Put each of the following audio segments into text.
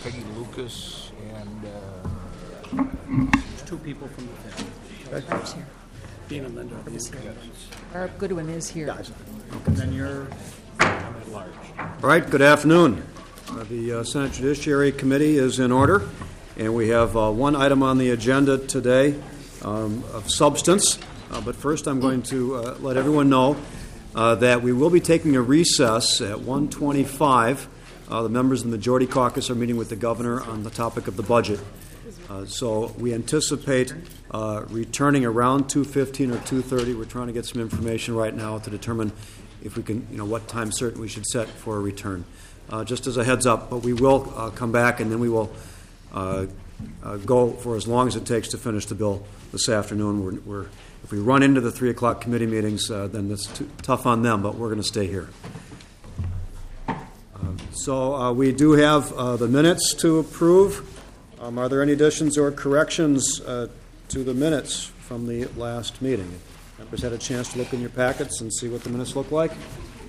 Peggy Lucas, and There's two people from the family. Barb's here. Dean and Linda. Barb Goodwin is here. And then you're at large. All right, good afternoon. The Senate Judiciary Committee is in order, and we have one item on the agenda today of substance. But first I'm going to let everyone know that we will be taking a recess at 1:25. The members of the Majority Caucus are meeting with the governor on the topic of the budget. So we anticipate returning around 2:15 or 2:30. We're trying to get some information right now to determine if we can, what time certain we should set for a return. Just as a heads up, but we will come back, and then we will go for as long as it takes to finish the bill this afternoon. If we run into the 3 o'clock committee meetings, then it's tough on them, but we're going to stay here. So we do have the minutes to approve. Are there any additions or corrections to the minutes from the last meeting? Members had a chance to look in your packets and see what the minutes look like?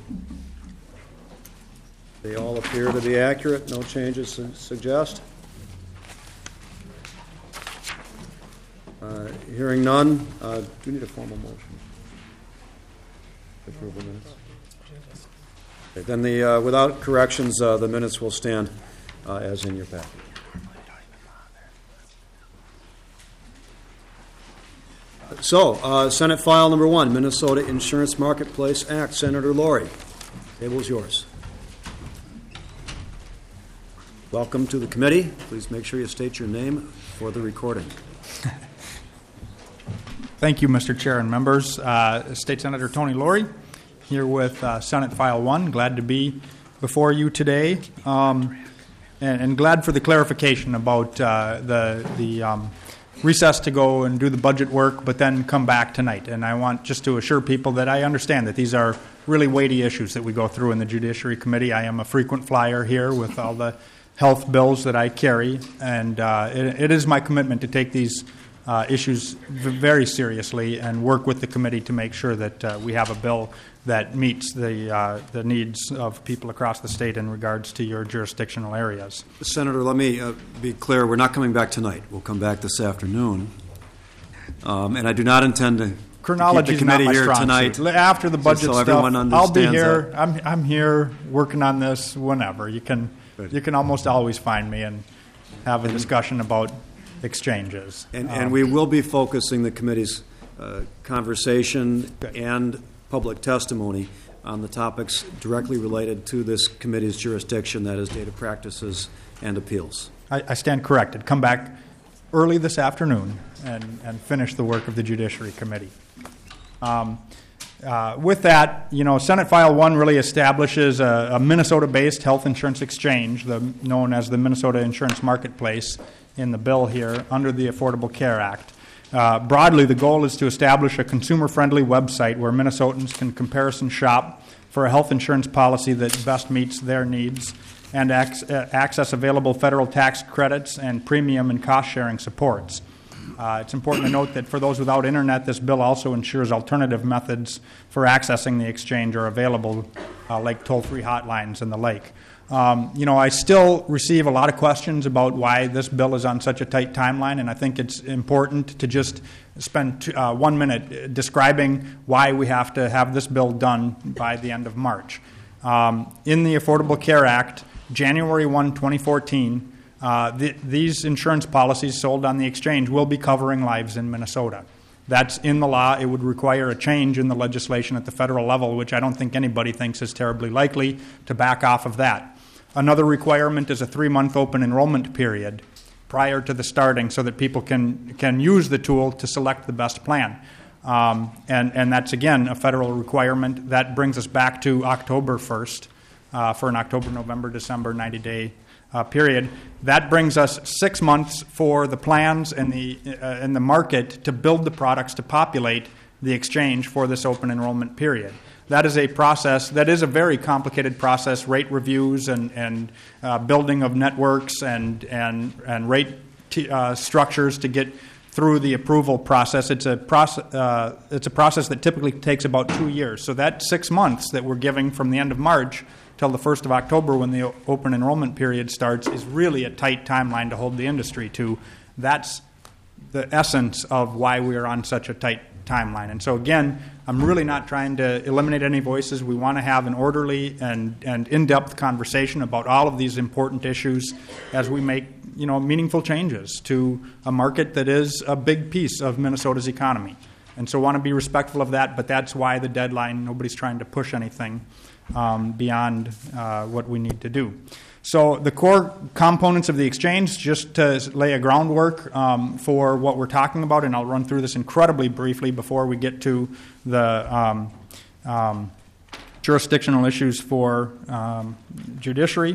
They all appear to be accurate. No changes to suggest. Hearing none, do you need a formal motion to approve the minutes? Okay, then without corrections, the minutes will stand as in your packet. So, Senate File Number 1, Minnesota Insurance Marketplace Act. Senator Laurie, the table is yours. Welcome to the committee. Please make sure you state your name for the recording. Thank you, Mr. Chair and members. State Senator Tony Laurie, here with Senate File 1. Glad to be before you today, and glad for the clarification about the recess to go and do the budget work, but then come back tonight. And I want just to assure people that I understand that these are really weighty issues that we go through in the Judiciary Committee. I am a frequent flyer here with all the health bills that I carry, and it is my commitment to take these issues very seriously and work with the committee to make sure that we have a bill that meets the needs of people across the state in regards to your jurisdictional areas. Senator, let me be clear. We're not coming back tonight. We'll come back this afternoon. And I do not intend to chronology keep the committee is not my here strong tonight. suit. After the budget so stuff, everyone I'll be understands here. that. I'm here working on this whenever. You can almost always find me and have a discussion about exchanges. And we will be focusing the committee's conversation and public testimony on the topics directly related to this committee's jurisdiction, that is data practices and appeals. I stand corrected. Come back early this afternoon and finish the work of the Judiciary Committee. With that, Senate File 1 really establishes a Minnesota-based health insurance exchange, known as the Minnesota Insurance Marketplace, in the bill here under the Affordable Care Act. Broadly, the goal is to establish a consumer-friendly website where Minnesotans can comparison shop for a health insurance policy that best meets their needs and access available federal tax credits and premium and cost-sharing supports. It's important to note that for those without internet, this bill also ensures alternative methods for accessing the exchange are available, like toll-free hotlines and the like. I still receive a lot of questions about why this bill is on such a tight timeline, and I think it's important to just spend 1 minute describing why we have to have this bill done by the end of March. In the Affordable Care Act, January 1, 2014, these insurance policies sold on the exchange will be covering lives in Minnesota. That's in the law. It would require a change in the legislation at the federal level, which I don't think anybody thinks is terribly likely to back off of that. Another requirement is a 3-month open enrollment period prior to the starting so that people can use the tool to select the best plan. And that's, again, a federal requirement. That brings us back to October 1st for an October, November, December 90-day period. That brings us 6 months for the plans and the market to build the products to populate the exchange for this open enrollment period. That is a process that is a very complicated process, rate reviews and building of networks and rate structures to get through the approval process. It's a process that typically takes about 2 years. So that 6 months that we're giving from the end of March till the 1st of October when the open enrollment period starts is really a tight timeline to hold the industry to. That's the essence of why we are on such a tight timeline. And so again, I'm really not trying to eliminate any voices. We want to have an orderly and in-depth conversation about all of these important issues as we make meaningful changes to a market that is a big piece of Minnesota's economy. And so I want to be respectful of that, but that's why the deadline. Nobody's trying to push anything beyond what we need to do. So the core components of the exchange, just to lay a groundwork for what we're talking about, and I'll run through this incredibly briefly before we get to the jurisdictional issues for judiciary.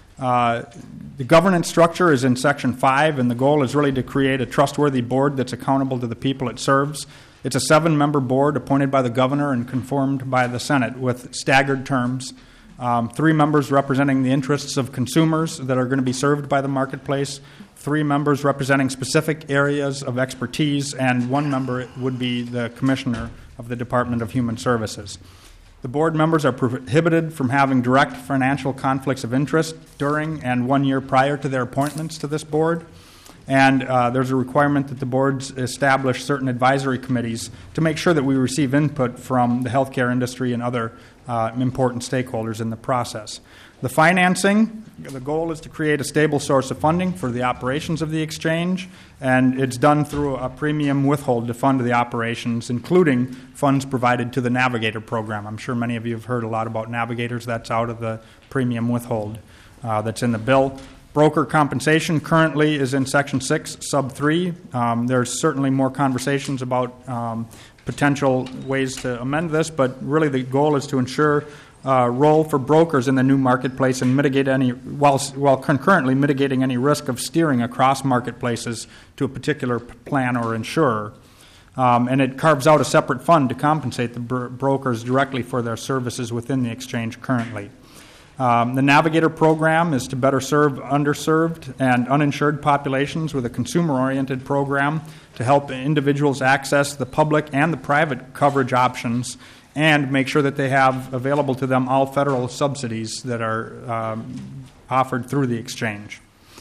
The governance structure is in Section 5, and the goal is really to create a trustworthy board that's accountable to the people it serves. It's a 7-member board appointed by the governor and confirmed by the Senate with staggered terms. 3 members representing the interests of consumers that are going to be served by the marketplace, 3 members representing specific areas of expertise, and 1 member would be the commissioner of the Department of Human Services. The board members are prohibited from having direct financial conflicts of interest during and 1 year prior to their appointments to this board. And there's a requirement that the boards establish certain advisory committees to make sure that we receive input from the healthcare industry and other important stakeholders in the process. The financing, the goal is to create a stable source of funding for the operations of the exchange, and it's done through a premium withhold to fund the operations, including funds provided to the Navigator program. I'm sure many of you have heard a lot about Navigators. That's out of the premium withhold that's in the bill. Broker compensation currently is in Section 6, Sub 3. There's certainly more conversations about potential ways to amend this, but really the goal is to ensure role for brokers in the new marketplace and mitigate any, while concurrently mitigating any risk of steering across marketplaces to a particular plan or insurer. And it carves out a separate fund to compensate the brokers directly for their services within the exchange currently. The Navigator program is to better serve underserved and uninsured populations with a consumer-oriented program to help individuals access the public and the private coverage options and make sure that they have available to them all federal subsidies that are offered through the exchange.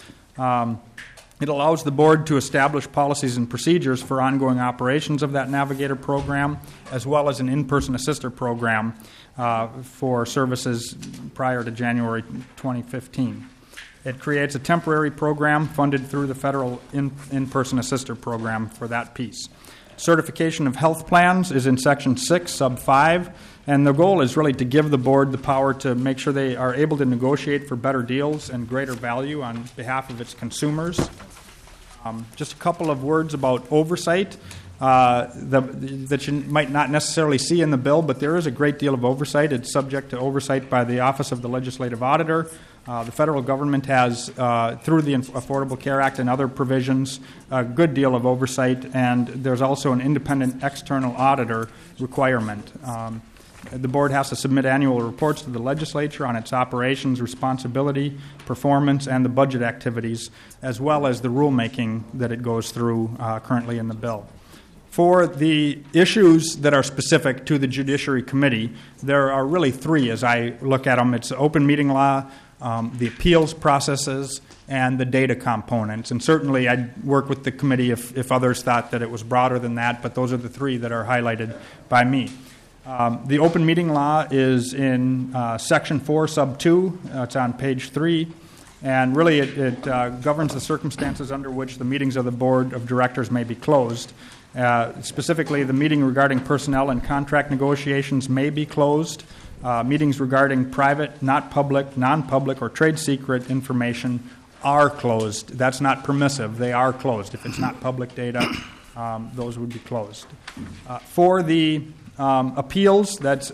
It allows the board to establish policies and procedures for ongoing operations of that Navigator program, as well as an in-person assister program for services prior to January 2015. It creates a temporary program funded through the federal in-person assister program for that piece. Certification of health plans is in Section 6, Sub 5, and the goal is really to give the board the power to make sure they are able to negotiate for better deals and greater value on behalf of its consumers. Just a couple of words about oversight that you might not necessarily see in the bill, but there is a great deal of oversight. It's subject to oversight by the Office of the Legislative Auditor. The federal government has, through the Affordable Care Act and other provisions, a good deal of oversight, and there's also an independent external auditor requirement. The board has to submit annual reports to the legislature on its operations, responsibility, performance, and the budget activities, as well as the rulemaking that it goes through currently in the bill. For the issues that are specific to the Judiciary Committee, there are really 3 as I look at them. It's open meeting law, the appeals processes, and the data components. And certainly I'd work with the committee if others thought that it was broader than that, but those are the 3 that are highlighted by me. The open meeting law is in Section 4, Sub 2. It's on page 3. And really it governs the circumstances under which the meetings of the Board of Directors may be closed. Specifically, the meeting regarding personnel and contract negotiations may be closed. Meetings regarding private, not public, non-public, or trade secret information are closed. That's not permissive. They are closed. If it's not public data, those would be closed. For the appeals, that's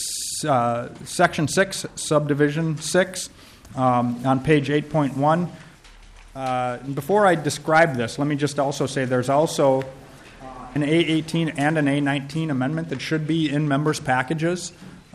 Section 6, Subdivision 6, on page 8.1. Before I describe this, let me just also say there's also an A18 and an A19 amendment that should be in members' packages.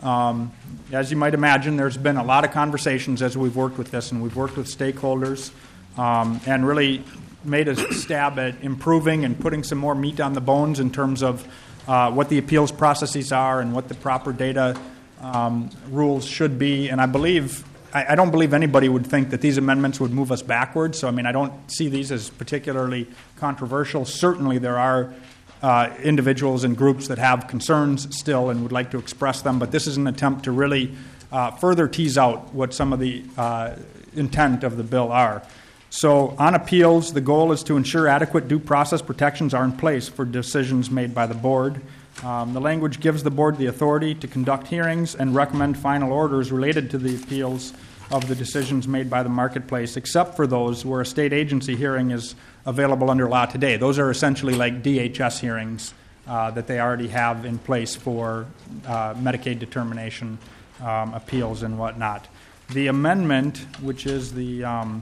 As you might imagine, there's been a lot of conversations as we've worked with this, and we've worked with stakeholders, and really made a stab at improving and putting some more meat on the bones in terms of what the appeals processes are and what the proper data rules should be. And I don't believe anybody would think that these amendments would move us backwards. So, I don't see these as particularly controversial. Certainly there are individuals and groups that have concerns still and would like to express them, but this is an attempt to really further tease out what some of the intent of the bill are. So on appeals, the goal is to ensure adequate due process protections are in place for decisions made by the board. The language gives the board the authority to conduct hearings and recommend final orders related to the appeals of the decisions made by the marketplace, except for those where a state agency hearing is available under law today. Those are essentially like DHS hearings that they already have in place for Medicaid determination appeals and whatnot. The amendment, which is the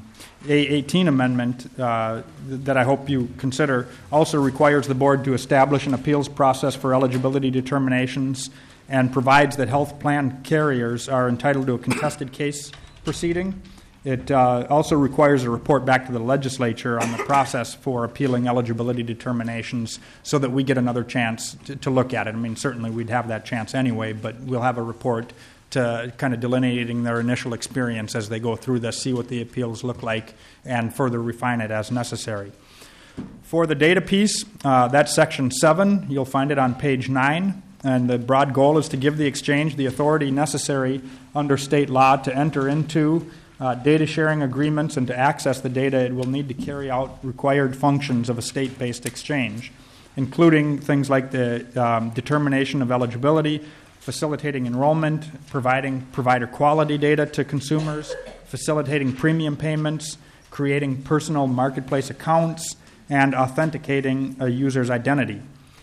A18 amendment that I hope you consider, also requires the board to establish an appeals process for eligibility determinations and provides that health plan carriers are entitled to a contested case proceeding. It also requires a report back to the legislature on the process for appealing eligibility determinations so that we get another chance to look at it. Certainly we'd have that chance anyway, but we'll have a report to kind of delineating their initial experience as they go through this, see what the appeals look like, and further refine it as necessary. For the data piece, that's Section 7. You'll find it on page 9. And the broad goal is to give the exchange the authority necessary under state law to enter into data sharing agreements and to access the data it will need to carry out required functions of a state-based exchange, including things like the determination of eligibility, facilitating enrollment, providing provider quality data to consumers, facilitating premium payments, creating personal marketplace accounts, and authenticating a user's identity.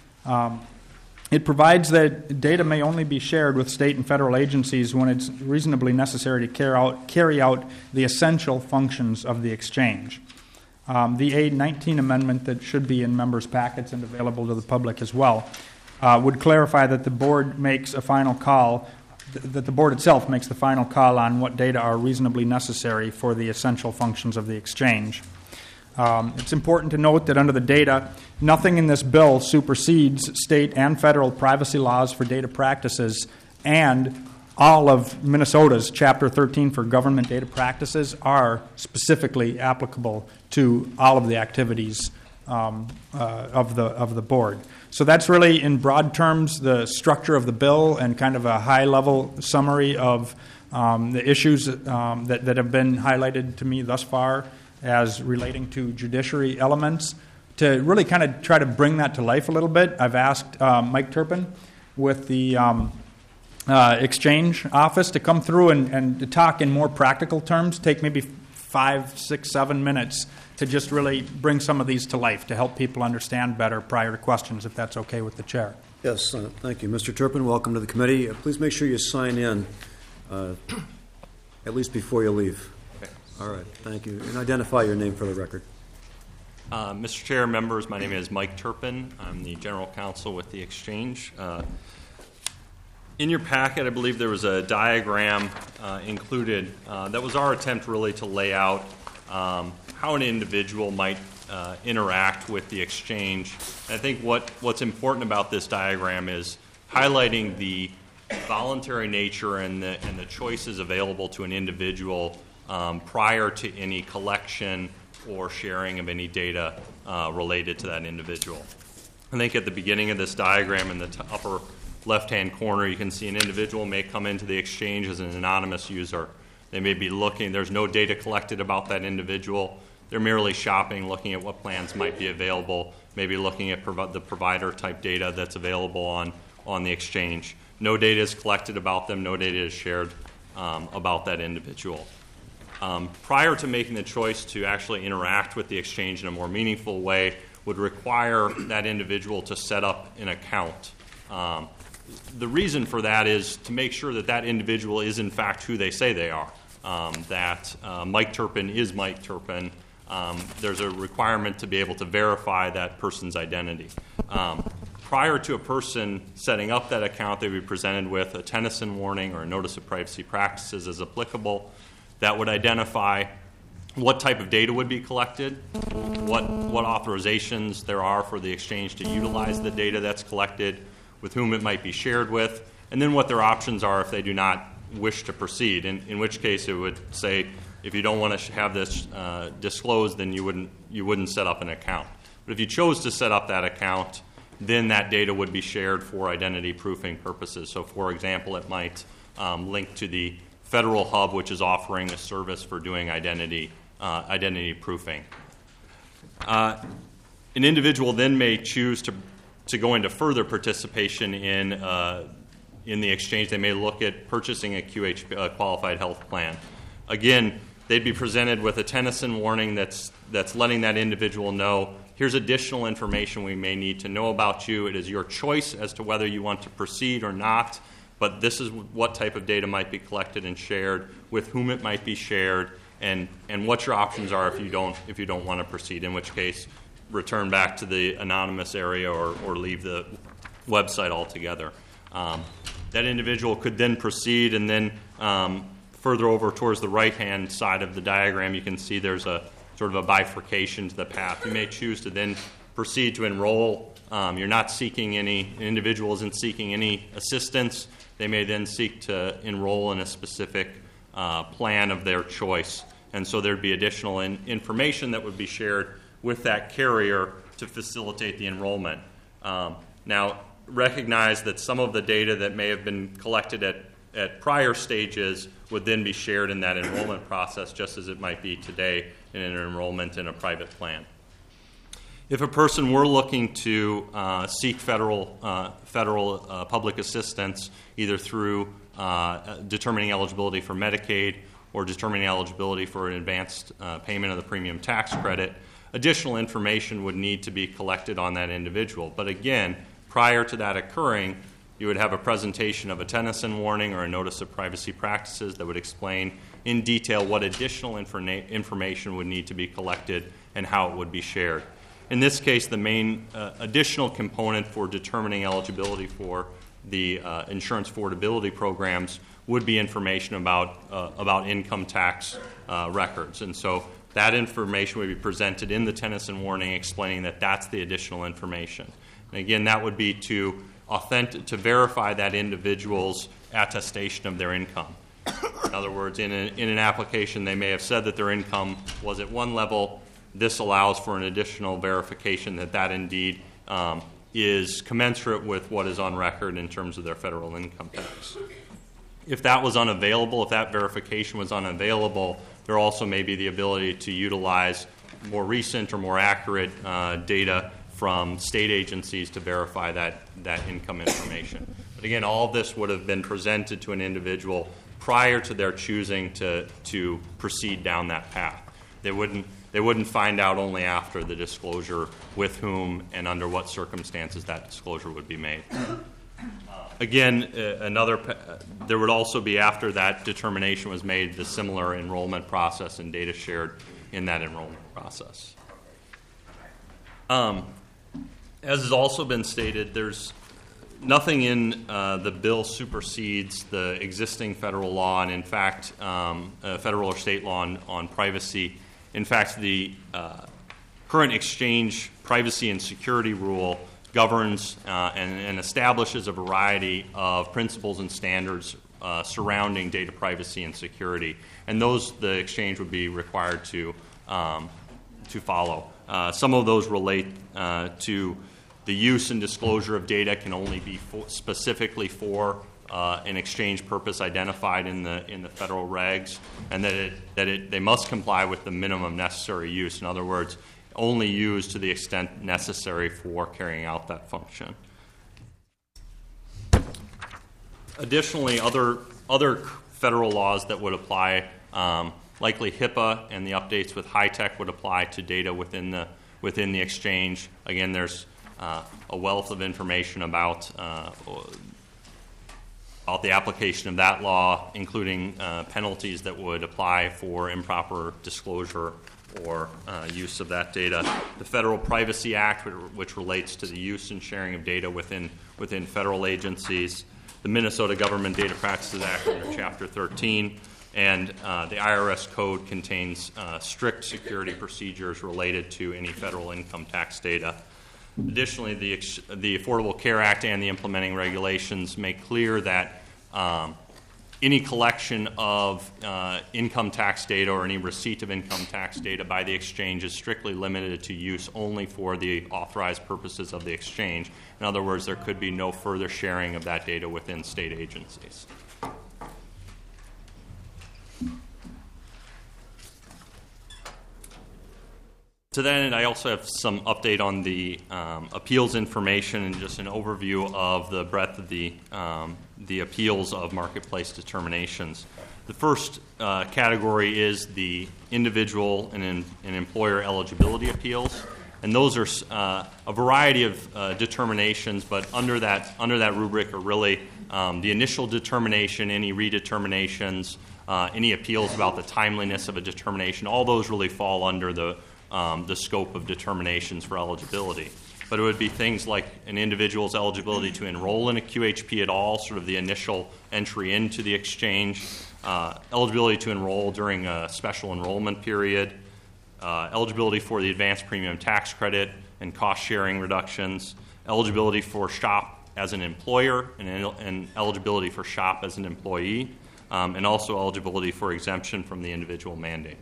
It provides that data may only be shared with state and federal agencies when it's reasonably necessary to carry out the essential functions of the exchange. The A19 amendment that should be in members' packets and available to the public as well would clarify that the board makes a final call, that the board itself makes the final call on what data are reasonably necessary for the essential functions of the exchange. It's important to note that under the data, nothing in this bill supersedes state and federal privacy laws for data practices, and all of Minnesota's Chapter 13 for government data practices are specifically applicable to all of the activities of the board. So that's really, in broad terms, the structure of the bill and kind of a high-level summary of the issues that have been highlighted to me thus far as relating to judiciary elements. To really kind of try to bring that to life a little bit, I've asked Mike Turpin with the Exchange Office to come through and to talk in more practical terms, take maybe 5, 6, 7 minutes to just really bring some of these to life to help people understand better prior to questions, if that's okay with the chair. Yes, thank you. Mr. Turpin, welcome to the committee. Please make sure you sign in at least before you leave. Okay. All right, thank you. And identify your name for the record. Mr. Chair, members, my name is Mike Turpin. I'm the General Counsel with the Exchange. In your packet, I believe there was a diagram included that was our attempt really to lay out how an individual might interact with the exchange. And I think what's important about this diagram is highlighting the voluntary nature and the choices available to an individual prior to any collection or sharing of any data related to that individual. I think at the beginning of this diagram in the upper left-hand corner, you can see an individual may come into the exchange as an anonymous user. They may be looking, there's no data collected about that individual. They're merely shopping, looking at what plans might be available, maybe looking at the provider-type data that's available on the exchange. No data is collected about them, no data is shared about that individual. Prior to making the choice to actually interact with the exchange in a more meaningful way would require that individual to set up an account. The reason for that is to make sure that that individual is in fact who they say they are, that Mike Turpin is Mike Turpin. There's a requirement to be able to verify that person's identity. Prior to a person setting up that account, they would be presented with a Tennyson warning or a notice of privacy practices as applicable that would identify what type of data would be collected, what authorizations there are for the exchange to utilize the data that's collected, with whom it might be shared with, and then what their options are if they do not wish to proceed, in which case it would say if you don't want to have this disclosed, then you wouldn't set up an account. But if you chose to set up that account, then that data would be shared for identity proofing purposes. So, for example, it might link to the federal hub, which is offering a service for doing identity proofing. An individual then may choose to go into further participation in the exchange. They may look at purchasing a QH qualified health plan. Again, they'd be presented with a Tennyson warning that's letting that individual know, here's additional information we may need to know about you. It is your choice as to whether you want to proceed or not, but this is what type of data might be collected and shared, with whom it might be shared, and what your options are if you don't want to proceed, in which case return back to the anonymous area or leave the website altogether. That individual could then proceed, and then further over towards the right-hand side of the diagram, you can see there's a sort of a bifurcation to the path. You may choose to then proceed to enroll. You're not seeking an individual isn't seeking any assistance. They may then seek to enroll in a specific plan of their choice. And so there'd be additional information that would be shared with that carrier to facilitate the enrollment. Now, recognize that some of the data that may have been collected at prior stages would then be shared in that enrollment process, just as it might be today in an enrollment in a private plan. If a person were looking to seek federal public assistance, either through determining eligibility for Medicaid or determining eligibility for an advanced payment of the premium tax credit, additional information would need to be collected on that individual. But again, prior to that occurring, you would have a presentation of a Tennyson warning or a notice of privacy practices that would explain in detail what additional information would need to be collected and how it would be shared. In this case, the main additional component for determining eligibility for the insurance affordability programs would be information about income tax records. And so that information would be presented in the Tennyson warning, explaining that that's the additional information. And again, that would be to verify that individual's attestation of their income. In other words, in an application, they may have said that their income was at one level. This allows for an additional verification that indeed is commensurate with what is on record in terms of their federal income tax. If that was unavailable, if that verification was unavailable, there also may be the ability to utilize more recent or more accurate data from state agencies to verify that income information. But again, all of this would have been presented to an individual prior to their choosing to proceed down that path. They wouldn't find out only after the disclosure with whom and under what circumstances that disclosure would be made. Again, there would also be, after that determination was made, the similar enrollment process and data shared in that enrollment process. As has also been stated, there's nothing in the bill supersedes the existing federal law, and in fact, federal or state law on privacy. In fact, the current exchange privacy and security rule governs and establishes a variety of principles and standards surrounding data privacy and security, and those the exchange would be required to follow. Some of those relate to the use and disclosure of data can only be specifically for an exchange purpose identified in the federal regs, and that they must comply with the minimum necessary use. In other words, only used to the extent necessary for carrying out that function. Additionally, other federal laws that would apply, likely HIPAA and the updates with HITECH would apply to data within the exchange. Again, there's a wealth of information about the application of that law, including penalties that would apply for improper disclosure or use of that data. The Federal Privacy Act, which relates to the use and sharing of data within federal agencies. The Minnesota Government Data Practices Act under Chapter 13. and the IRS code contains strict security procedures related to any federal income tax data. Additionally, the Affordable Care Act and the implementing regulations make clear that any collection of income tax data or any receipt of income tax data by the exchange is strictly limited to use only for the authorized purposes of the exchange. In other words, there could be no further sharing of that data within state agencies. To that end, I also have some update on the appeals information and just an overview of the breadth of the appeals of marketplace determinations. The first category is the individual and employer eligibility appeals, and those are a variety of determinations, but under that rubric are really the initial determination, any redeterminations, any appeals about the timeliness of a determination. All those really fall under the scope of determinations for eligibility. But it would be things like an individual's eligibility to enroll in a QHP at all, sort of the initial entry into the exchange, eligibility to enroll during a special enrollment period, eligibility for the advanced premium tax credit and cost-sharing reductions, eligibility for SHOP as an employer and eligibility for SHOP as an employee, and also eligibility for exemption from the individual mandate.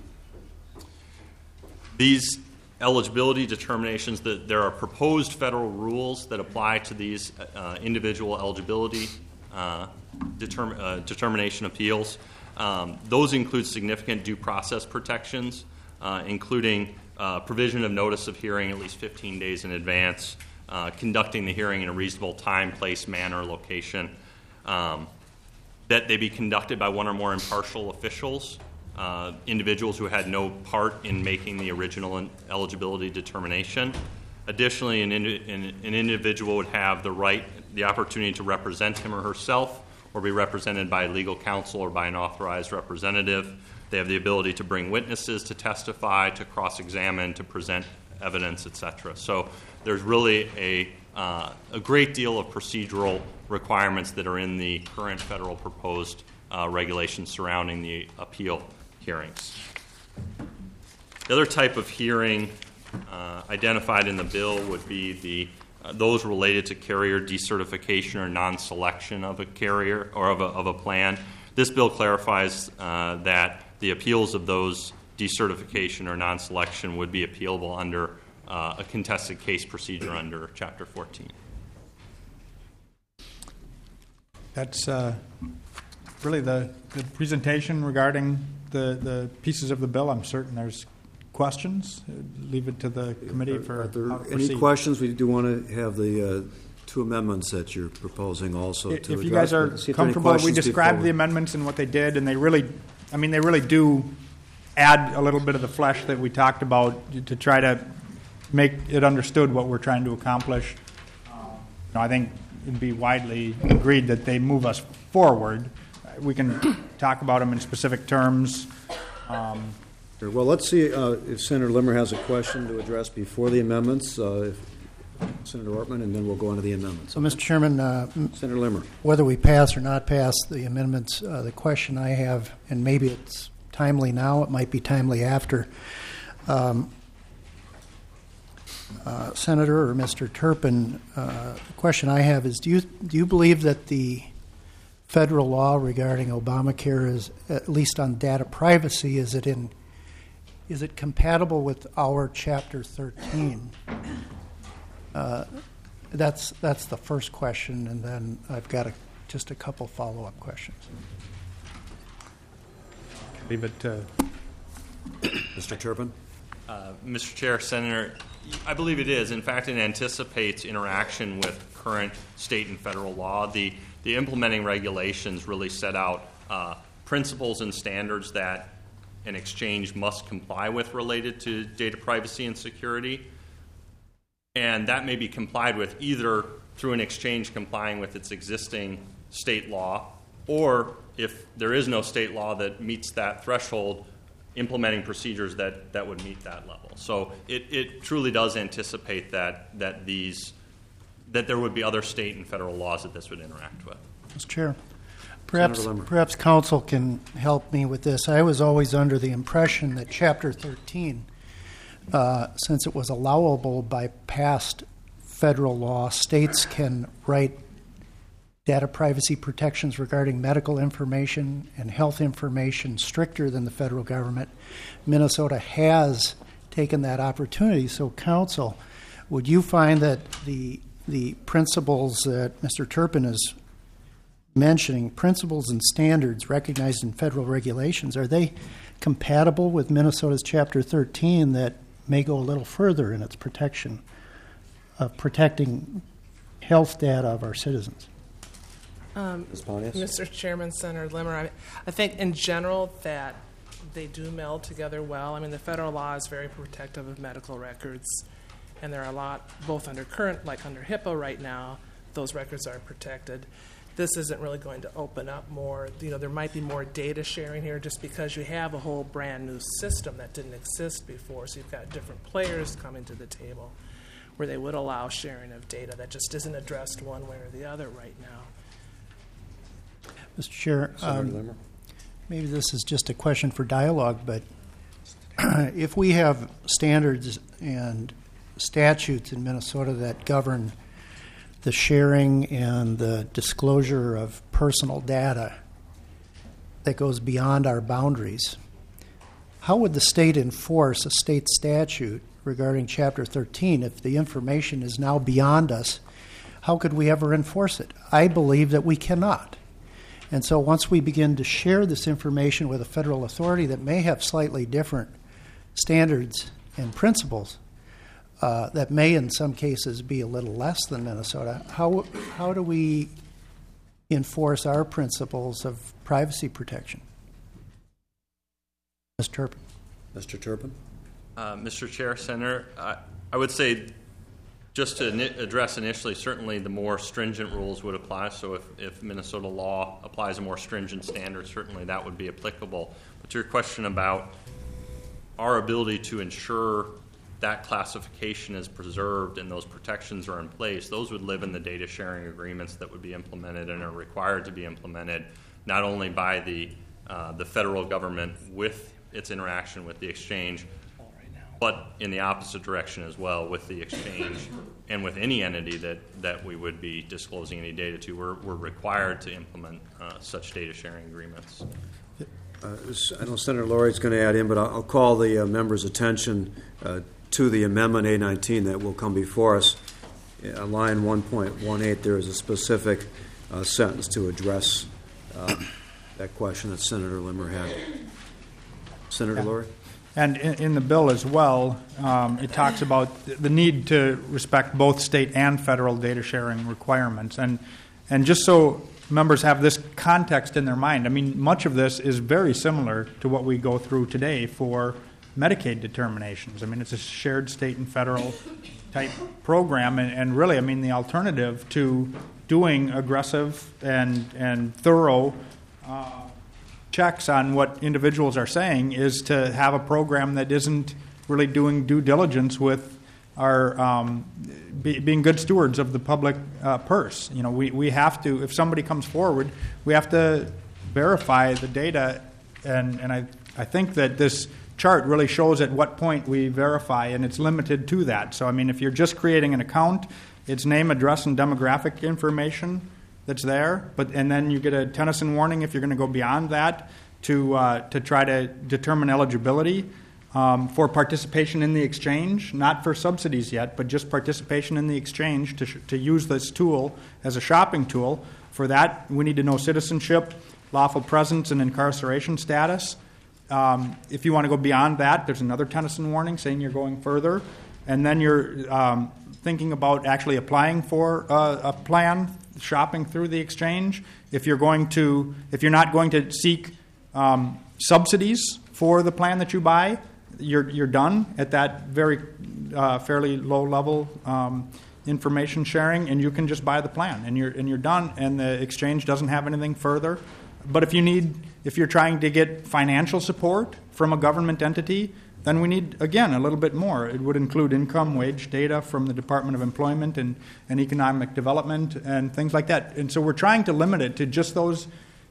These eligibility determinations, there are proposed federal rules that apply to these individual eligibility determination appeals. Those include significant due process protections, including provision of notice of hearing at least 15 days in advance, conducting the hearing in a reasonable time, place, manner, location, that they be conducted by one or more impartial officials, individuals who had no part in making the original eligibility determination. Additionally, an individual would have the opportunity to represent him or herself or be represented by legal counsel or by an authorized representative. They have the ability to bring witnesses to testify, to cross-examine, to present evidence, etc. So there's really a great deal of procedural requirements that are in the current federal proposed regulations surrounding the appeal hearings. The other type of hearing identified in the bill would be those related to carrier decertification or non-selection of a carrier or of a plan. This bill clarifies that the appeals of those decertification or non-selection would be appealable under a contested case procedure under Chapter 14. That's really the presentation regarding the pieces of the bill. I'm certain there's questions. Leave it to the committee for Are there how to any proceed. questions? We do want to have the two amendments that you're proposing also to If address. you guys are See if there any comfortable, we questions described before the amendments and what they did, and they really do add a little bit of the flesh that we talked about to try to make it understood what we're trying to accomplish. I think it'd be widely agreed that they move us forward. We can talk about them in specific terms. Sure. Well, let's see if Senator Limmer has a question to address before the amendments. Senator Ortman, and then we'll go on to the amendments. So, Mr. Chairman, Senator Limmer. whether we pass or not pass the amendments, the question I have, and maybe it's timely now, it might be timely after, Senator or Mr. Turpin, the question I have is, do you believe that the federal law regarding Obamacare is, at least on data privacy, is it compatible with our Chapter 13? That's the first question, and then I've got just a couple follow-up questions. Leave it to Mr. Turpin. Mr. Chair, Senator, I believe it is. In fact, it anticipates interaction with current state and federal law. The implementing regulations really set out principles and standards that an exchange must comply with related to data privacy and security. And that may be complied with either through an exchange complying with its existing state law, or if there is no state law that meets that threshold, implementing procedures that would meet that level. So it truly does anticipate that there would be other state and federal laws that this would interact with. Mr. Chair, Senator Limmer. Perhaps counsel can help me with this. I was always under the impression that Chapter 13, since it was allowable by past federal law, states can write data privacy protections regarding medical information and health information stricter than the federal government. Minnesota has taken that opportunity. So, counsel, would you find that the principles that Mr. Turpin is mentioning, principles and standards recognized in federal regulations, are they compatible with Minnesota's Chapter 13 that may go a little further in its protection of protecting health data of our citizens? Ms. Pontius? Mr. Chairman, Senator Limmer, I think in general that they do meld together well. I mean, the federal law is very protective of medical records, and there are a lot, both under current, like under HIPAA right now, those records are protected. This isn't really going to open up more. You know, there might be more data sharing here just because you have a whole brand new system that didn't exist before. So you've got different players coming to the table where they would allow sharing of data that just isn't addressed one way or the other right now. Mr. Chair, Senator Limmer. maybe this is just a question for dialogue, but if we have standards and statutes in Minnesota that govern the sharing and the disclosure of personal data that goes beyond our boundaries, how would the state enforce a state statute regarding Chapter 13 if the information is now beyond us? How could we ever enforce it? I believe that we cannot. And so once we begin to share this information with a federal authority that may have slightly different standards and principles, that may in some cases be a little less than Minnesota, how do we enforce our principles of privacy protection? Mr. Turpin. Mr. Turpin? Mr. Chair, Senator, I would say just to address initially, certainly the more stringent rules would apply. So if Minnesota law applies a more stringent standard, certainly that would be applicable. But to your question about our ability to ensure that classification is preserved and those protections are in place, those would live in the data sharing agreements that would be implemented and are required to be implemented not only by the federal government with its interaction with the exchange, but in the opposite direction as well with the exchange and with any entity that we would be disclosing any data to. We're required to implement such data sharing agreements. I know Senator Laurie's going to add in, but I'll call the members' attention to the Amendment A19 that will come before us. Line 1.18, there is a specific sentence to address that question that Senator Limmer had. Senator Laurie? And in the bill as well, it talks about the need to respect both state and federal data sharing requirements. And just so members have this context in their mind, I mean, much of this is very similar to what we go through today for Medicaid determinations. I mean, it's a shared state and federal type program. And really, I mean, the alternative to doing aggressive and thorough checks on what individuals are saying is to have a program that isn't really doing due diligence with our being good stewards of the public purse. You know, we have to, if somebody comes forward, we have to verify the data, and I think that this chart really shows at what point we verify, and it's limited to that. So, I mean, if you're just creating an account, it's name, address, and demographic information that's there, and then you get a Tennyson warning if you're going to go beyond that to try to determine eligibility for participation in the exchange, not for subsidies yet, but just participation in the exchange to use this tool as a shopping tool. For that, we need to know citizenship, lawful presence, and incarceration status. If you want to go beyond that, there's another Tennyson warning saying you're going further, and then you're thinking about actually applying for a plan, shopping through the exchange. If you're not going to seek subsidies for the plan that you buy, you're done at that very fairly low level information sharing, and you can just buy the plan, and you're done, and the exchange doesn't have anything further. But if you're trying to get financial support from a government entity, then we need, again, a little bit more. It would include income, wage data from the Department of Employment and Economic Development and things like that. And so we're trying to limit it to just those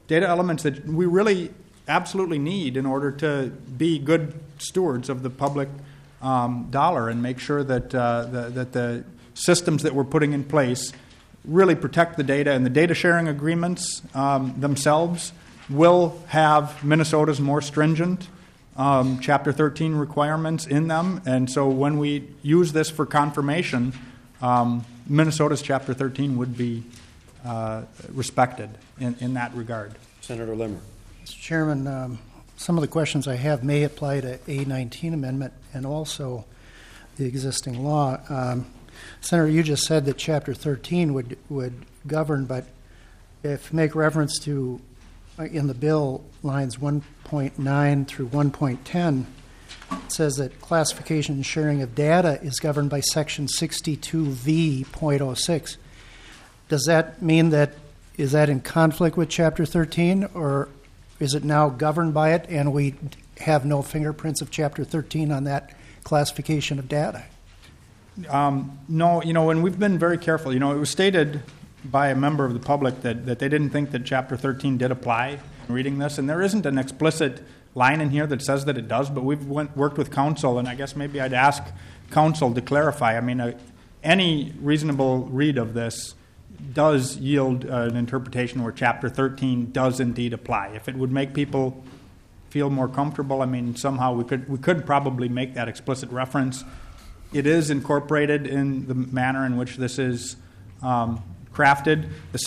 data elements that we really absolutely need in order to be good stewards of the public dollar and make sure that that the systems that we're putting in place really protect the data, and the data sharing agreements themselves will have Minnesota's more stringent Chapter 13 requirements in them, and so when we use this for confirmation, Minnesota's Chapter 13 would be respected in that regard. Senator Limmer. Mr. Chairman, some of the questions I have may apply to A19 amendment and also the existing law. Senator, you just said that Chapter 13 would govern, but if you make reference to, in the bill, lines 1.9 through 1.10, it says that classification and sharing of data is governed by Section 62V.06. Does that mean that, is that in conflict with Chapter 13, or is it now governed by it and we have no fingerprints of Chapter 13 on that classification of data? No, and we've been very careful. It was stated by a member of the public that they didn't think that Chapter 13 did apply in reading this, and there isn't an explicit line in here that says that it does, but we've worked with counsel, and I guess maybe I'd ask counsel to clarify. I mean, any reasonable read of this does yield an interpretation where Chapter 13 does indeed apply. If it would make people feel more comfortable, I mean, somehow we could probably make that explicit reference. It is incorporated in the manner in which this is crafted. The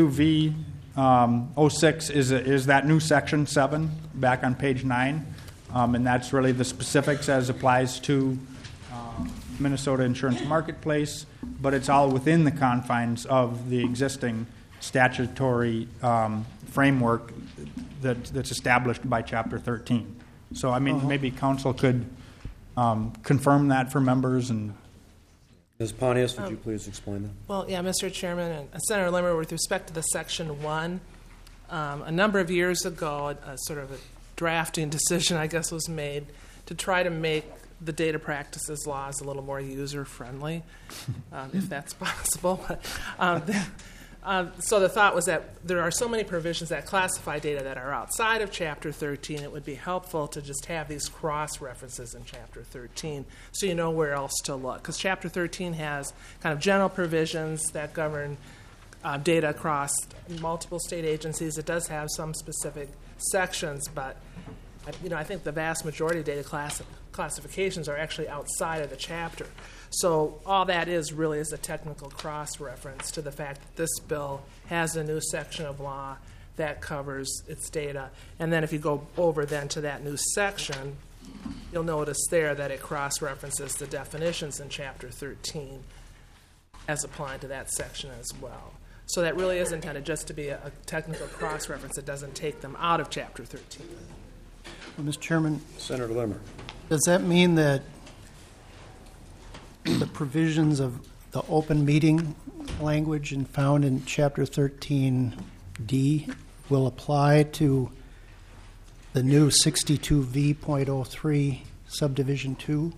62V.06 is that new Section 7 back on page 9, and that's really the specifics as applies to Minnesota Insurance Marketplace, but it's all within the confines of the existing statutory framework that's established by Chapter 13. So, I mean, maybe counsel could confirm that for members. And Ms. Pontius, would you please explain that? Well, yeah, Mr. Chairman and Senator Limmer, with respect to the Section 1, a number of years ago, a sort of a drafting decision, I guess, was made to try to make the data practices laws a little more user-friendly, if that's possible. So the thought was that there are so many provisions that classify data that are outside of Chapter 13, it would be helpful to just have these cross-references in Chapter 13 so you know where else to look. Because Chapter 13 has kind of general provisions that govern data across multiple state agencies. It does have some specific sections, but I think the vast majority of data classifications are actually outside of the chapter. So all that really is a technical cross-reference to the fact that this bill has a new section of law that covers its data. And then if you go over then to that new section, you'll notice there that it cross-references the definitions in Chapter 13 as applied to that section as well. So that really is intended just to be a technical cross-reference. It doesn't take them out of Chapter 13. Well, Mr. Chairman, Senator Limmer. does that mean that the provisions of the open meeting language and found in Chapter 13D will apply to the new 62V.03 subdivision 2?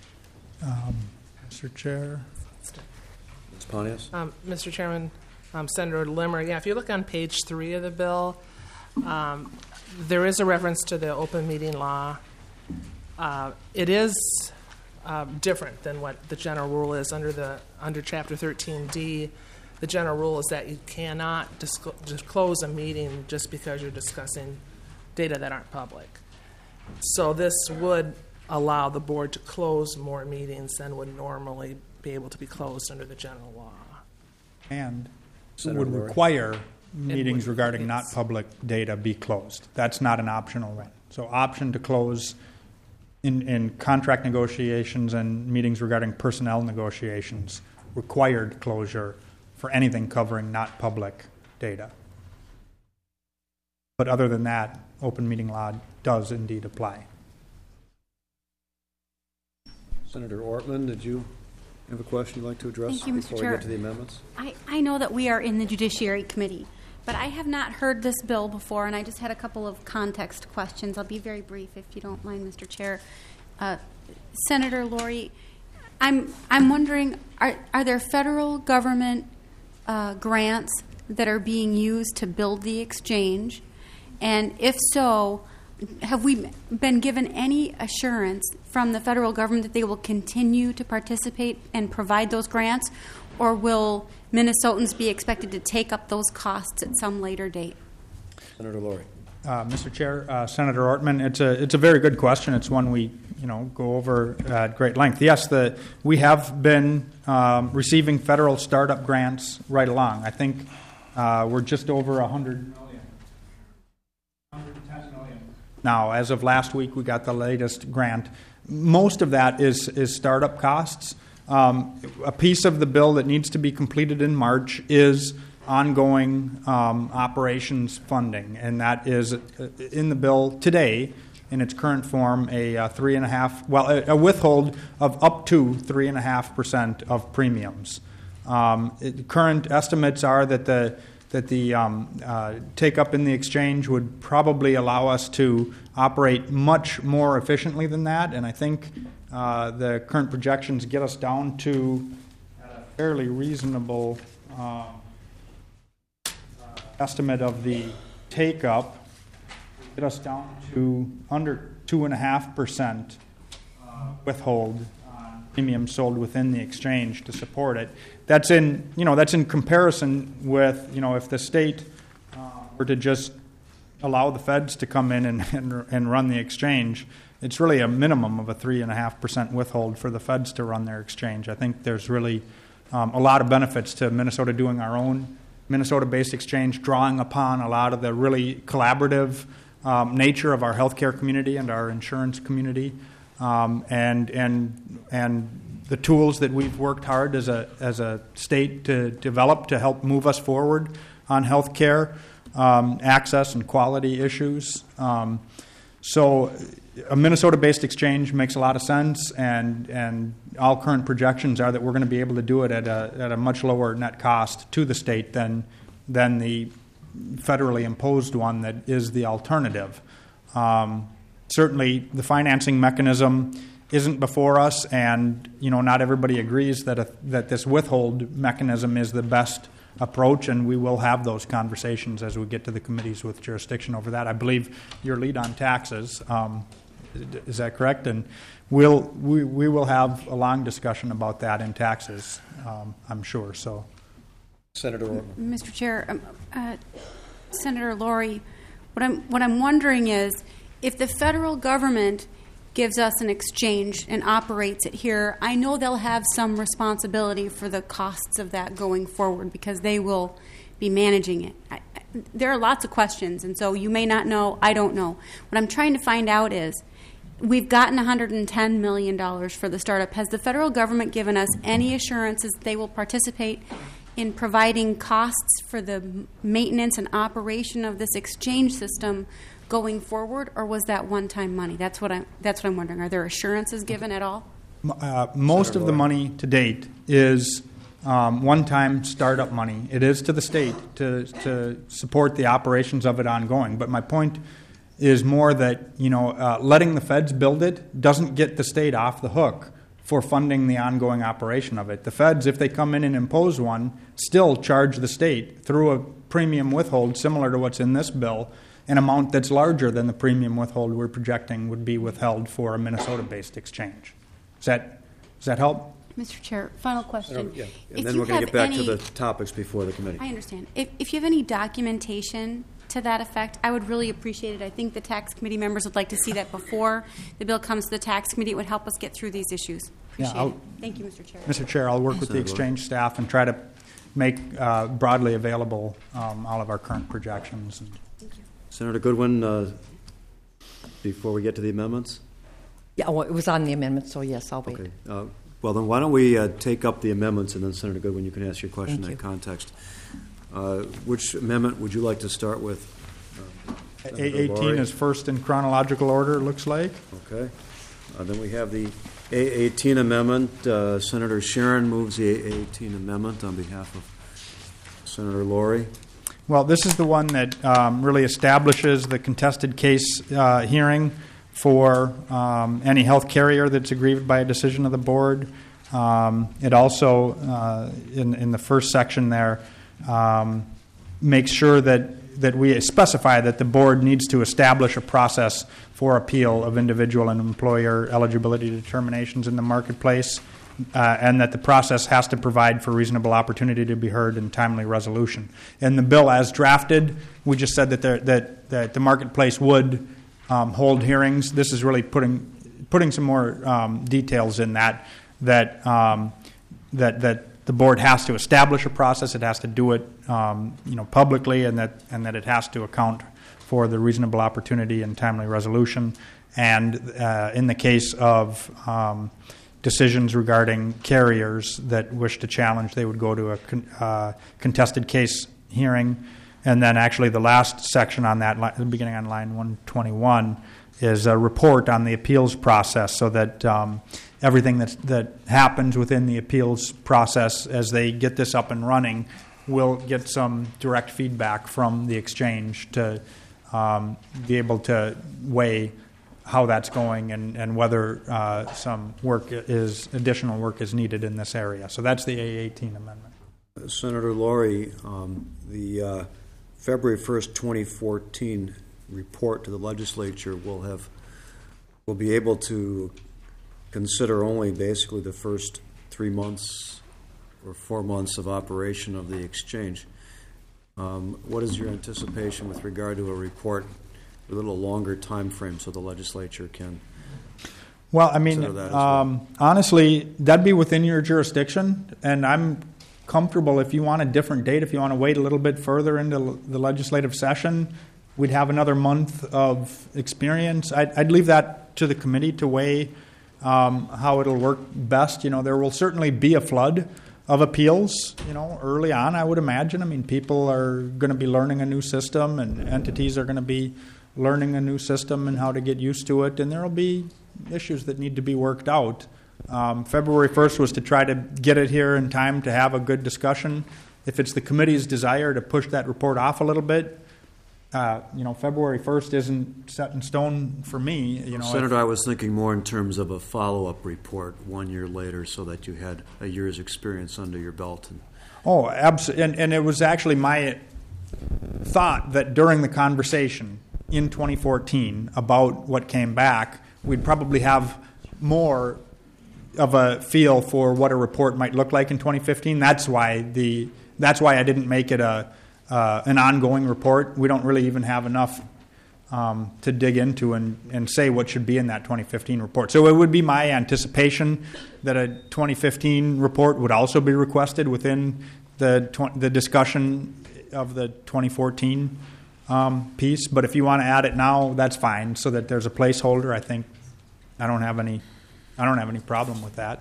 Mr. Chair. Ms. Pontius. Mr. Chairman, Senator Limmer, if you look on page 3 of the bill, there is a reference to the open meeting law. It is different than what the general rule is under Chapter 13D. The general rule is that you cannot disclose a meeting just because you're discussing data that aren't public. So this would allow the board to close more meetings than would normally be able to be closed under the general law. And Senator would Lurie. require meetings regarding not public data be closed. That's not an optional right. So option to close in contract negotiations and meetings regarding personnel negotiations, required closure for anything covering not public data. But other than that, open meeting law does indeed apply. Senator Ortman, did you have a question you'd like to address Thank you, Mr. before we Chair. get to the amendments? I know that we are in the Judiciary Committee, but I have not heard this bill before, and I just had a couple of context questions. I'll be very brief, if you don't mind, Mr. Chair. Senator Lurie, I'm wondering, are there federal government grants that are being used to build the exchange? And if so, have we been given any assurance from the federal government that they will continue to participate and provide those grants, or will Minnesotans be expected to take up those costs at some later date? Senator Laurie. Mr. Chair, Senator Ortman, it's a very good question. It's one we go over at great length. Yes, we have been receiving federal startup grants right along. I think we're just over $100 million. $110 million. Now, as of last week, we got the latest grant. Most of that is startup costs. A piece of the bill that needs to be completed in March is ongoing operations funding, and that is in the bill today in its current form a withhold of up to 3.5% of premiums. Current estimates are that the take up in the exchange would probably allow us to operate much more efficiently than that, and I think the current projections get us down to a fairly reasonable estimate of the take-up, get us down to under 2.5% withhold on premiums sold within the exchange to support it. That's in comparison with if the state were to just allow the feds to come in and run the exchange. It's really a minimum of a 3.5% withhold for the feds to run their exchange. I think there's really a lot of benefits to Minnesota doing our own Minnesota-based exchange, drawing upon a lot of the really collaborative nature of our healthcare community and our insurance community, and the tools that we've worked hard as a state to develop to help move us forward on healthcare access and quality issues. So a Minnesota-based exchange makes a lot of sense, and all current projections are that we're going to be able to do it at a much lower net cost to the state than the federally imposed one that is the alternative. Certainly, the financing mechanism isn't before us, and not everybody agrees that this withhold mechanism is the best approach, and we will have those conversations as we get to the committees with jurisdiction over that. I believe your lead on taxes. Is that correct? And we will have a long discussion about that in taxes, I'm sure. So, Senator Ortman. Mr. Chair, Senator Laurie, what I'm wondering is, if the federal government gives us an exchange and operates it here, I know they'll have some responsibility for the costs of that going forward because they will be managing it. There are lots of questions, and so you may not know, I don't know. What I'm trying to find out is, we've gotten $110 million for the startup. Has the federal government given us any assurances that they will participate in providing costs for the maintenance and operation of this exchange system going forward, or was that one-time money? That's what I'm wondering. Are there assurances given at all? Most of the money to date is one-time startup money. It is to the state to support the operations of it ongoing. But my point is more that letting the feds build it doesn't get the state off the hook for funding the ongoing operation of it. The feds, if they come in and impose one, still charge the state through a premium withhold similar to what's in this bill, an amount that's larger than the premium withhold we're projecting would be withheld for a Minnesota-based exchange. Does that help? Mr. Chair, final question. Yeah. And then we're going to get back to the topics before the committee. I understand. If you have any documentation to that effect, I would really appreciate it. I think the tax committee members would like to see that before the bill comes to the tax committee. It would help us get through these issues. Appreciate it. Thank you, Mr. Chair. Mr. Chair, I'll work with the exchange staff and try to make broadly available all of our current projections. Thank you. Senator Goodwin, before we get to the amendments? Yeah, well, it was on the amendment, so yes, I'll wait. Okay. Well, then why don't we take up the amendments, and then, Senator Goodwin, you can ask your question in that context. Which amendment would you like to start with? A18 is first in chronological order, it looks like. Okay. Then we have the A18 amendment. Senator Sharon moves the A18 amendment on behalf of Senator Laurie. Well, this is the one that really establishes the contested case hearing for any health carrier that's aggrieved by a decision of the board. It also, in the first section there, makes sure that we specify that the board needs to establish a process for appeal of individual and employer eligibility determinations in the marketplace, and that the process has to provide for reasonable opportunity to be heard and timely resolution. In the bill as drafted, we just said that the marketplace would hold hearings. This is really putting some more details in that the board has to establish a process. It has to do it publicly, and that it has to account for the reasonable opportunity and timely resolution. And in the case of decisions regarding carriers that wish to challenge, they would go to a contested case hearing. And then actually the last section on that, beginning on line 121, is a report on the appeals process, so that everything that happens within the appeals process as they get this up and running will get some direct feedback from the exchange to be able to weigh how that's going and whether some additional work is needed in this area. So that's the A18 amendment. Senator Laurie, the February 1st, 2014 report to the legislature will be able to consider only basically the first 3 months or 4 months of operation of the exchange. What is your anticipation with regard to a report with a little longer time frame so the legislature can? Well, I mean, honestly, that'd be within your jurisdiction, and I'm comfortable if you want a different date, if you want to wait a little bit further into the legislative session, we'd have another month of experience. I'd leave that to the committee to weigh how it'll work best. There will certainly be a flood of appeals, early on, I would imagine. I mean, people are going to be learning a new system, and entities are going to be learning a new system and how to get used to it, and there will be issues that need to be worked out. February 1st was to try to get it here in time to have a good discussion. If it's the committee's desire to push that report off a little bit, February 1st isn't set in stone for me. Senator, I was thinking more in terms of a follow-up report 1 year later, so that you had a year's experience under your belt. Oh, absolutely. And it was actually my thought that during the conversation in 2014 about what came back, we'd probably have more of a feel for what a report might look like in 2015. That's why I didn't make it an ongoing report. We don't really even have enough to dig into and say what should be in that 2015 report. So it would be my anticipation that a 2015 report would also be requested within the discussion of the 2014 piece. But if you want to add it now, that's fine, so that there's a placeholder. I don't have any problem with that.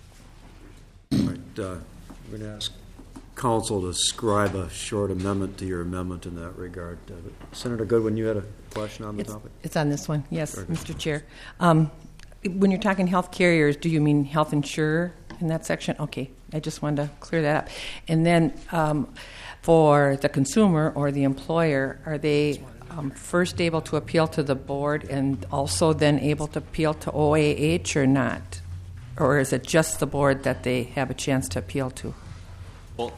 All right, we're going to ask Council to scribe a short amendment to your amendment in that regard. Senator Goodwin, you had a question on the topic? It's on this one, yes, Mr. Chair. When you're talking health carriers, do you mean health insurer in that section? Okay, I just wanted to clear that up. And then for the consumer or the employer, are they first able to appeal to the board and also then able to appeal to OAH or not? Or is it just the board that they have a chance to appeal to? Well,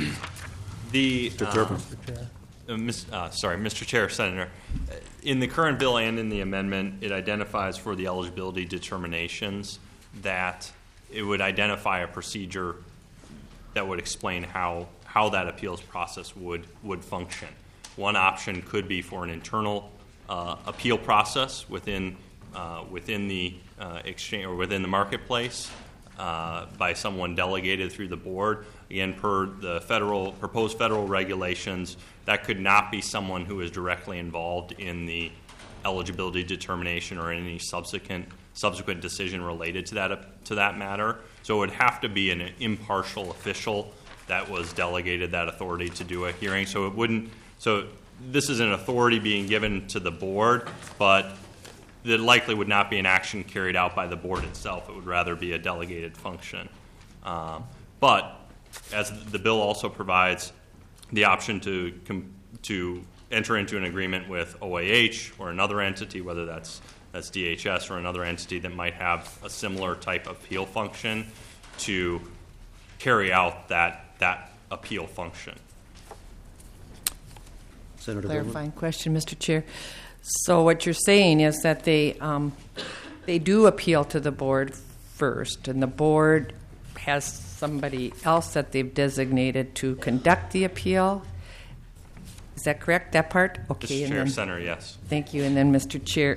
Mr. Chair, Senator, in the current bill and in the amendment, it identifies for the eligibility determinations that it would identify a procedure that would explain how that appeals process would function. One option could be for an internal appeal process within the exchange or within the marketplace by someone delegated through the board. Again, per the proposed federal regulations, that could not be someone who is directly involved in the eligibility determination or any subsequent decision related to that matter. So it would have to be an impartial official that was delegated that authority to do a hearing. So it wouldn't. So this is an authority being given to the board, but it likely would not be an action carried out by the board itself. It would rather be a delegated function. But as the bill also provides the option to enter into an agreement with OAH or another entity, whether that's DHS or another entity that might have a similar type of appeal function, to carry out that appeal function. Senator Goodwin. Clarifying question, Mr. Chair. So what you're saying is that they do appeal to the board first, and the board has somebody else that they've designated to conduct the appeal. Is that correct, that part? Okay. Mr. and Chair, then- Senator, yes. Thank you. And then, Mr. Chair,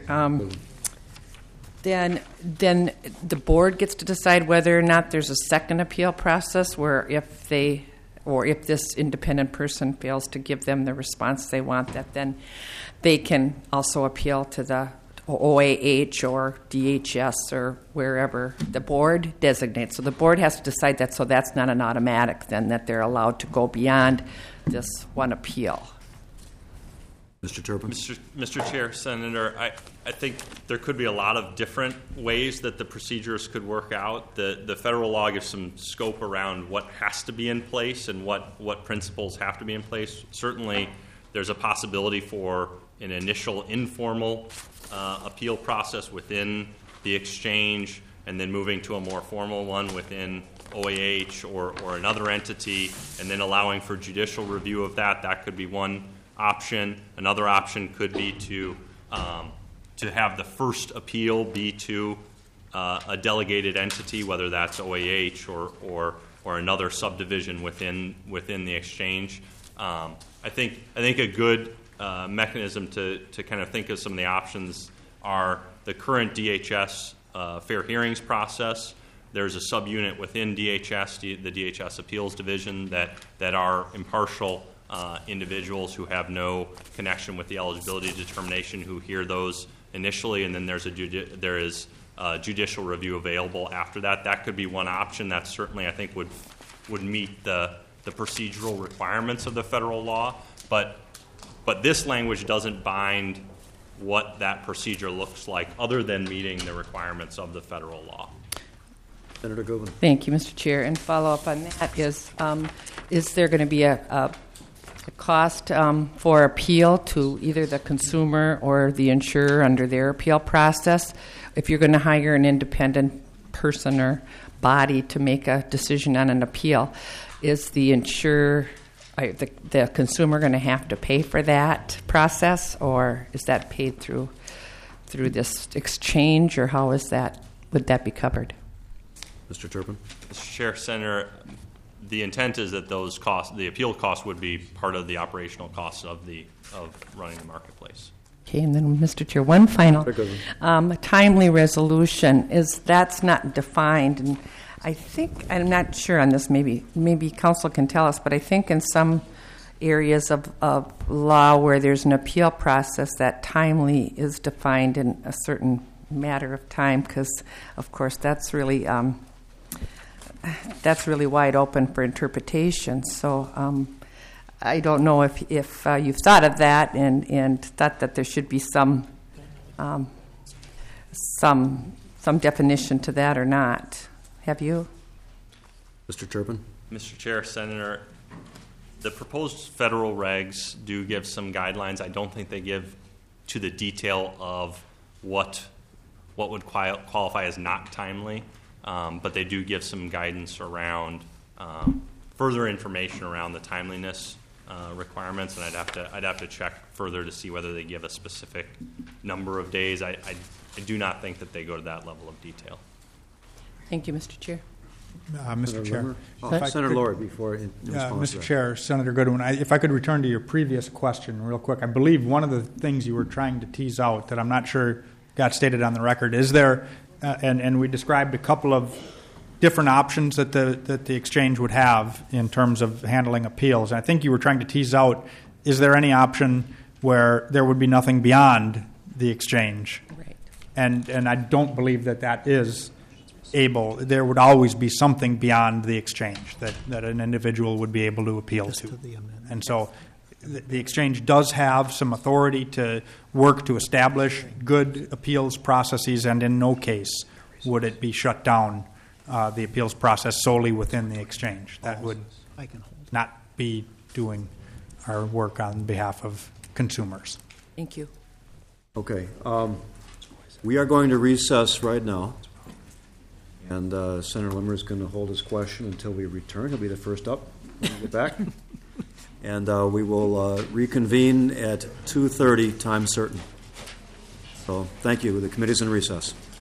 then the board gets to decide whether or not there's a second appeal process where if this independent person fails to give them the response they want, that then they can also appeal to the OAH or DHS or wherever the board designates. So the board has to decide that, so that's not an automatic then, that they're allowed to go beyond this one appeal. Mr. Turpin. Mr. Chair, Senator, I think there could be a lot of different ways that the procedures could work out. The federal law gives some scope around what has to be in place and what principles have to be in place. Certainly, there's a possibility for an initial informal appeal process within the exchange and then moving to a more formal one within OAH or another entity and then allowing for judicial review of that. That could be one option. Another option could be to have the first appeal be to a delegated entity, whether that's OAH or another subdivision within the exchange. I think a good mechanism to kind of think of some of the options are the current DHS fair hearings process. There's a subunit within DHS, the DHS Appeals Division, that are impartial individuals who have no connection with the eligibility determination who hear those initially, and then there is judicial review available after that. That could be one option. That certainly, I think, would meet the procedural requirements of the federal law. But this language doesn't bind what that procedure looks like other than meeting the requirements of the federal law. Senator Goodwin. Thank you, Mr. Chair. And follow up on that is there going to be a cost for appeal to either the consumer or the insurer under their appeal process? If you're going to hire an independent person or body to make a decision on an appeal, is the insurer, the consumer, going to have to pay for that process, or is that paid through this exchange, or how is that? Would that be covered? Mr. Turpin. Mr. Chair, Senator, the intent is that those costs, the appeal costs, would be part of the operational costs of running the marketplace. Okay, and then, Mr. Chair, one final timely resolution that's not defined, and I think I'm not sure on this. Maybe counsel can tell us, but I think in some areas of law where there's an appeal process, that timely is defined in a certain matter of time, because of course that's really wide open for interpretation. So I don't know if you've thought of that and thought that there should be some definition to that or not. Have you? Mr. Turpin. Mr. Chair, Senator, the proposed federal regs do give some guidelines. I don't think they give to the detail of what would qualify as not timely, but they do give some guidance around further information around the timeliness requirements, and I'd have to check further to see whether they give a specific number of days. I do not think that they go to that level of detail. Thank you, Mr. Chair. Mr. Chair. Senator Lord, before in response to Mr. that. Chair, Senator Goodwin, if I could return to your previous question real quick. I believe one of the things you were trying to tease out that I'm not sure got stated on the record, is there, and we described a couple of different options that the exchange would have in terms of handling appeals. And I think you were trying to tease out, is there any option where there would be nothing beyond the exchange? Right. And I don't believe that is able. There would always be something beyond the exchange that an individual would be able to appeal to. And so the exchange does have some authority to work to establish good appeals processes, and in no case would it be shut down, the appeals process solely within the exchange. That would not be doing our work on behalf of consumers. Thank you. Okay. We are going to recess right now. And Senator Limmer is going to hold his question until we return. He'll be the first up when we get back. and we will reconvene at 2:30, time certain. So thank you. The committee's in recess.